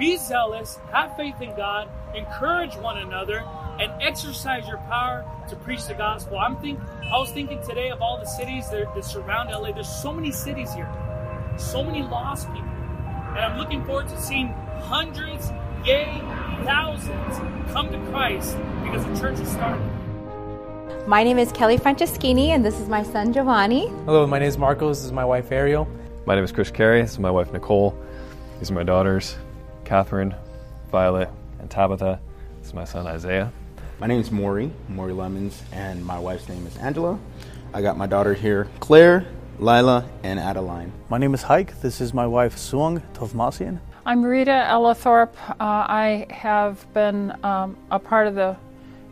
be zealous, have faith in God, encourage one another, and exercise your power to preach the gospel. I was thinking today of all the cities that surround LA. There's so many cities here, so many lost people. And I'm looking forward to seeing hundreds, thousands come to Christ because the church is starting. My name is Kelly Franceschini, and this is my son Giovanni. Hello, my name is Marcos. This is my wife Ariel. My name is Chris Carey. This is my wife Nicole. These are my daughters, Catherine, Violet, and Tabitha. This is my son Isaiah. My name is Maury Lemons, and my wife's name is Angela. I got my daughter here, Claire, Lila, and Adeline. My name is Haik. This is my wife Suang Tovmasian. I'm Rita Ella Thorpe. I have been a part of the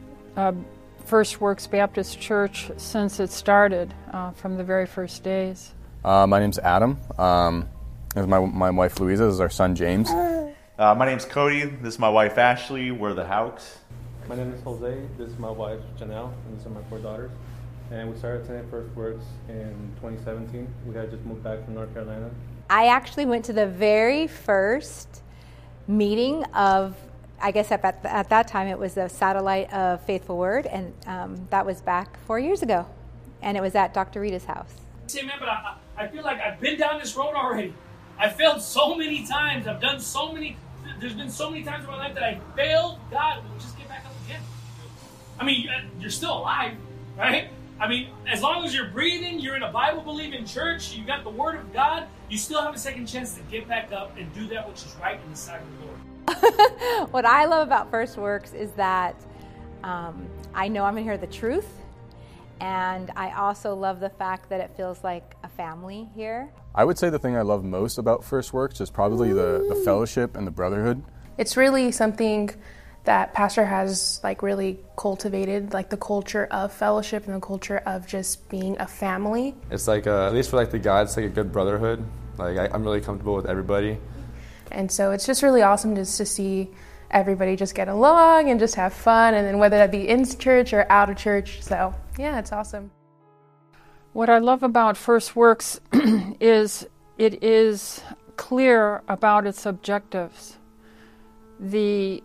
First Works Baptist Church since it started, from the very first days. My name's Adam. This is my wife Louisa. This is our son James. My name's Cody. This is my wife Ashley. We're the Houks. My name is Jose. This is my wife Janelle, and these are my 4 daughters. And we started attending First Works in 2017. We had just moved back from North Carolina. I actually went to the very first meeting of, I guess at that time it was a satellite of Faithful Word, and that was back 4 years ago. And it was at Dr. Rita's house. See, man, but I feel like I've been down this road already. I failed so many times. There's been so many times in my life that I failed. God, will just get back up again. I mean, you're still alive, right? I mean, as long as you're breathing, you're in a Bible-believing church, you got the Word of God, you still have a second chance to get back up and do that which is right in the sight of the Lord. What I love about First Works is that I know I'm going to hear the truth, and I also love the fact that it feels like a family here. I would say the thing I love most about First Works is probably the fellowship and the brotherhood. It's really something that Pastor has really cultivated, the culture of fellowship and the culture of just being a family. It's at least for the guys, it's a good brotherhood. I'm really comfortable with everybody. And so it's just really awesome just to see everybody just get along and just have fun, and then whether that be in church or out of church. So yeah, it's awesome. What I love about First Works is it is clear about its objectives. The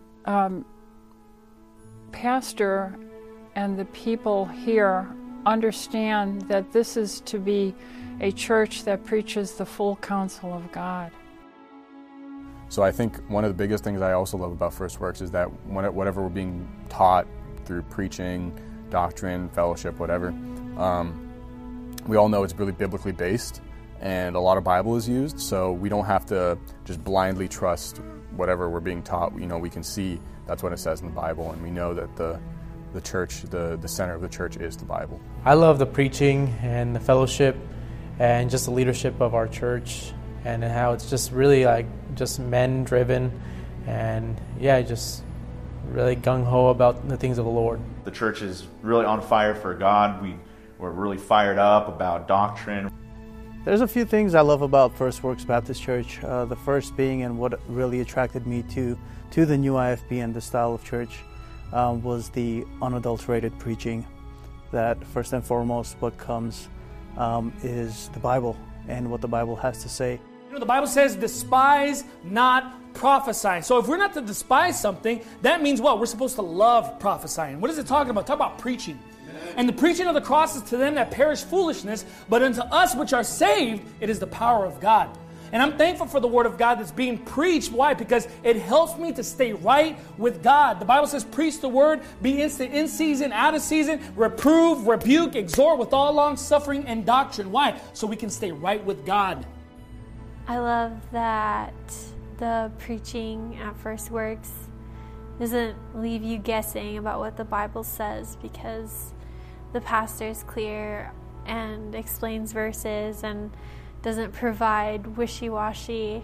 pastor and the people here understand that this is to be a church that preaches the full counsel of God. So I think one of the biggest things I also love about First Works is that whatever we're being taught through preaching, doctrine, fellowship, whatever, we all know it's really biblically based, and a lot of Bible is used, so we don't have to just blindly trust whatever we're being taught. We can see that's what it says in the Bible, and we know that the church, the center of the church is the Bible. I love the preaching and the fellowship and just the leadership of our church, and how it's just really just men driven, and just really gung-ho about the things of the Lord. The church is really on fire for God. We're really fired up about doctrine. There's a few things I love about First Works Baptist Church. The first being, and what really attracted me to the new IFB and the style of church, was the unadulterated preaching. That first and foremost, what comes is the Bible and what the Bible has to say. The Bible says, despise not prophesying. So if we're not to despise something, that means what? We're supposed to love prophesying. What is it talking about? Talk about preaching. And the preaching of the cross is to them that perish foolishness, but unto us which are saved, it is the power of God. And I'm thankful for the Word of God that's being preached. Why? Because it helps me to stay right with God. The Bible says, preach the Word, be instant in season, out of season, reprove, rebuke, exhort with all long suffering and doctrine. Why? So we can stay right with God. I love that the preaching at First Works doesn't leave you guessing about what the Bible says, because the pastor is clear and explains verses and doesn't provide wishy-washy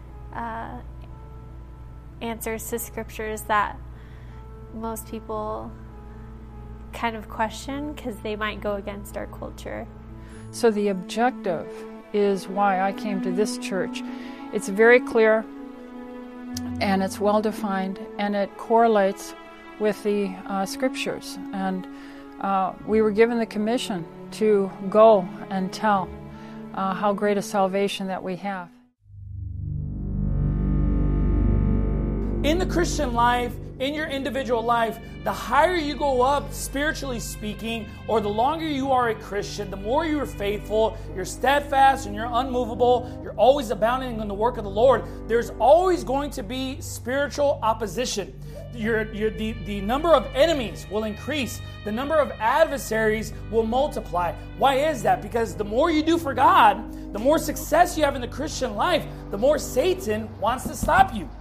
answers to scriptures that most people kind of question because they might go against our culture. So the objective is why I came to this church. It's very clear and it's well defined, and it correlates with the scriptures. And we were given the commission to go and tell how great a salvation that we have. in the Christian life, in your individual life, the higher you go up, spiritually speaking, or the longer you are a Christian, the more you are faithful, you're steadfast and you're unmovable, you're always abounding in the work of the Lord, there's always going to be spiritual opposition. The number of enemies will increase. The number of adversaries will multiply. Why is that? Because the more you do for God, the more success you have in the Christian life, the more Satan wants to stop you.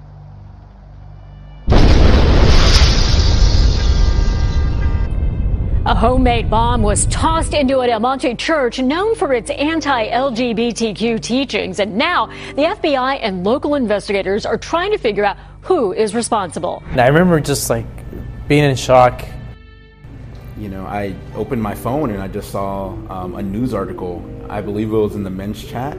A homemade bomb was tossed into an El Monte church known for its anti-LGBTQ teachings. And now the FBI and local investigators are trying to figure out who is responsible. And I remember just like being in shock. You know, I opened my phone and I just saw a news article. I believe it was in the men's chat.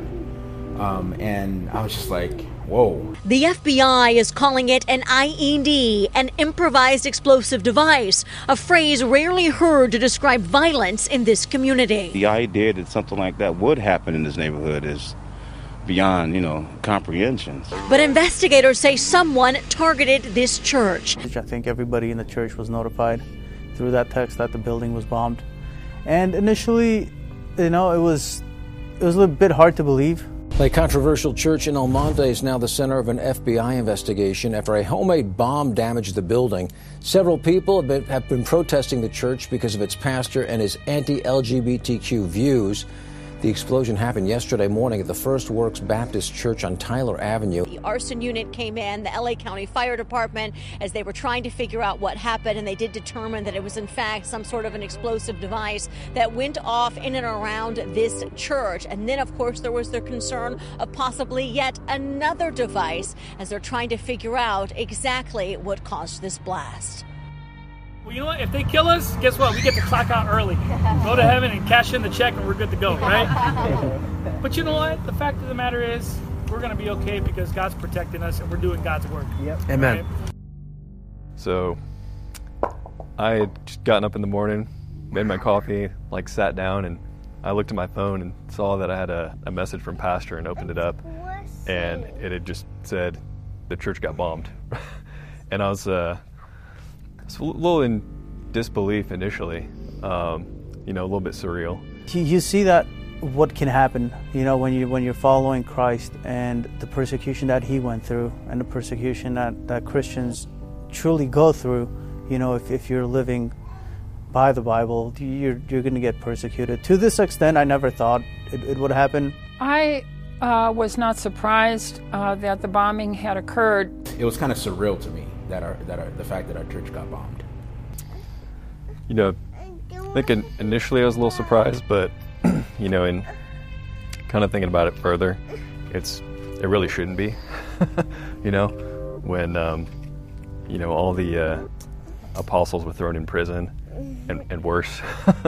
And I was just like, whoa. The FBI is calling it an IED, an improvised explosive device, a phrase rarely heard to describe violence in this community. The idea that something like that would happen in this neighborhood is beyond, comprehension. But investigators say someone targeted this church. I think everybody in the church was notified through that text that the building was bombed. And initially, it was a little bit hard to believe. A controversial church in El Monte is now the center of an FBI investigation after a homemade bomb damaged the building. Several people have been protesting the church because of its pastor and his anti-LGBTQ views. The explosion happened yesterday morning at the First Works Baptist Church on Tyler Avenue. The arson unit came in, the LA County Fire Department, as they were trying to figure out what happened, and they did determine that it was in fact some sort of an explosive device that went off in and around this church. And then, of course, there was their concern of possibly yet another device as they're trying to figure out exactly what caused this blast. Well, you know what? If they kill us, guess what? We get to clock out early. Go to heaven and cash in the check and we're good to go, right? But you know what? The fact of the matter is, we're going to be okay because God's protecting us and we're doing God's work. Yep. Amen. Right? So I had just gotten up in the morning, made my coffee, sat down, and I looked at my phone and saw that I had a message from Pastor and opened it up, and it had just said the church got bombed. And I was a little in disbelief initially, a little bit surreal. You see that what can happen, when you're following Christ and the persecution that he went through and the persecution that Christians truly go through. If you're living by the Bible, you're going to get persecuted. To this extent, I never thought it would happen. I was not surprised that the bombing had occurred. It was kind of surreal to me the fact that our church got bombed. I think initially I was a little surprised, but in kind of thinking about it further, it really shouldn't be. When all the apostles were thrown in prison and worse,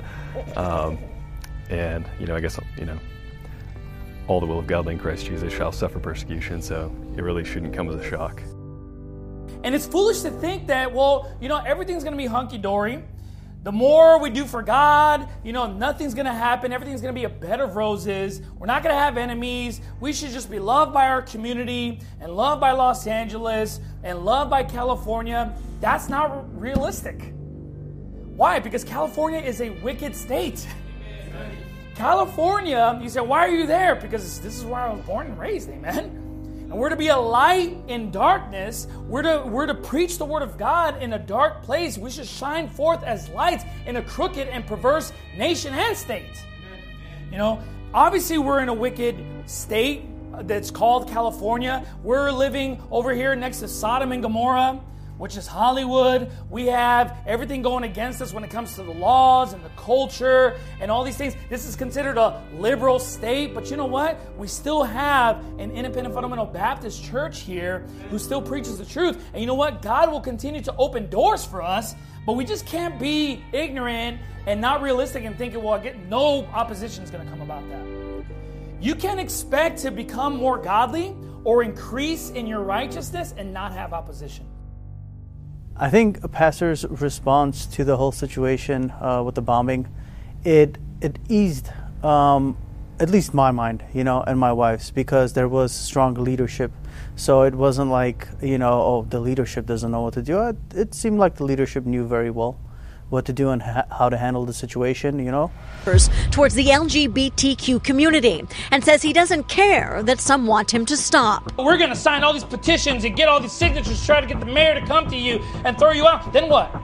and I guess all the will of God in Christ Jesus shall suffer persecution. So it really shouldn't come as a shock. And it's foolish to think that, everything's going to be hunky-dory. The more we do for God, nothing's going to happen. Everything's going to be a bed of roses. We're not going to have enemies. We should just be loved by our community and loved by Los Angeles and loved by California. That's not realistic. Why? Because California is a wicked state. California, you say, why are you there? Because this is where I was born and raised, amen? And we're to be a light in darkness. We're to preach the word of God in a dark place. We should shine forth as lights in a crooked and perverse nation and state. Obviously we're in a wicked state that's called California. We're living over here next to Sodom and Gomorrah, which is Hollywood. We have everything going against us when it comes to the laws and the culture and all these things. This is considered a liberal state, but you know what? We still have an independent fundamental Baptist church here who still preaches the truth. And you know what? God will continue to open doors for us, but we just can't be ignorant and not realistic and thinking, no opposition is going to come about that. You can't expect to become more godly or increase in your righteousness and not have opposition. I think a pastor's response to the whole situation with the bombing, it eased at least my mind, and my wife's, because there was strong leadership. So it wasn't like, oh, the leadership doesn't know what to do. It seemed like the leadership knew very well what to do and how to handle the situation, towards the LGBTQ community, and says he doesn't care that some want him to stop. We're going to sign all these petitions and get all these signatures, try to get the mayor to come to you and throw you out. Then what?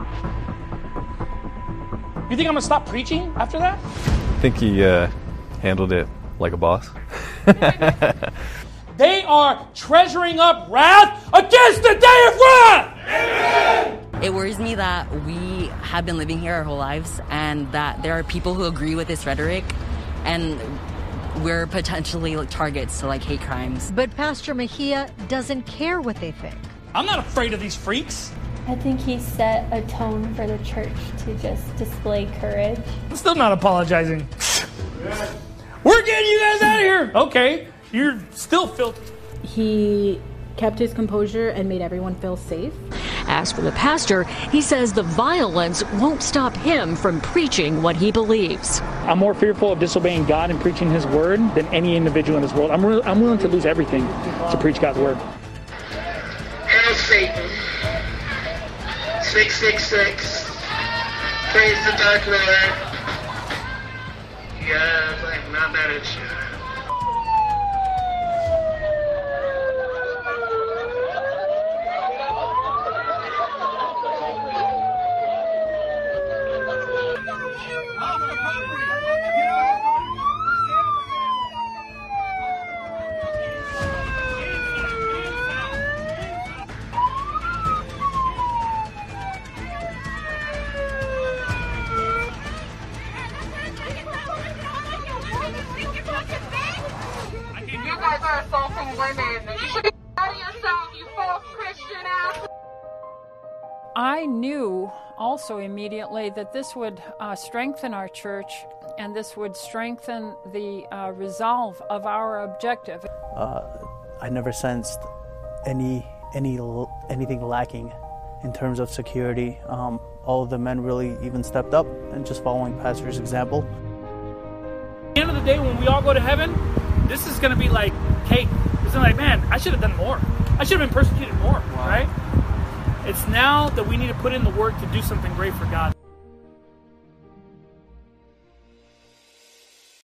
You think I'm going to stop preaching after that? I think he handled it like a boss. They are treasuring up wrath against the day of wrath! Amen! It worries me that we have been living here our whole lives and that there are people who agree with this rhetoric and we're potentially targets to hate crimes. But Pastor Mejia doesn't care what they think. I'm not afraid of these freaks. I think he set a tone for the church to just display courage. I'm still not apologizing. We're getting you guys out of here. Okay, you're still filthy. He kept his composure and made everyone feel safe. As for the pastor, he says the violence won't stop him from preaching what he believes. I'm more fearful of disobeying God and preaching His word than any individual in this world. I'm willing to lose everything to preach God's word. Hail Satan. 666. Praise the Dark Lord. Yes, I'm not mad at you. I knew also immediately that this would strengthen our church and this would strengthen the resolve of our objective. I never sensed anything lacking in terms of security. All of the men really even stepped up and just following Pastor's example. At the end of the day, when we all go to heaven, this is going to be like cake. It's like, man, I should have done more. I should have been persecuted more, right? It's now that we need to put in the work to do something great for God.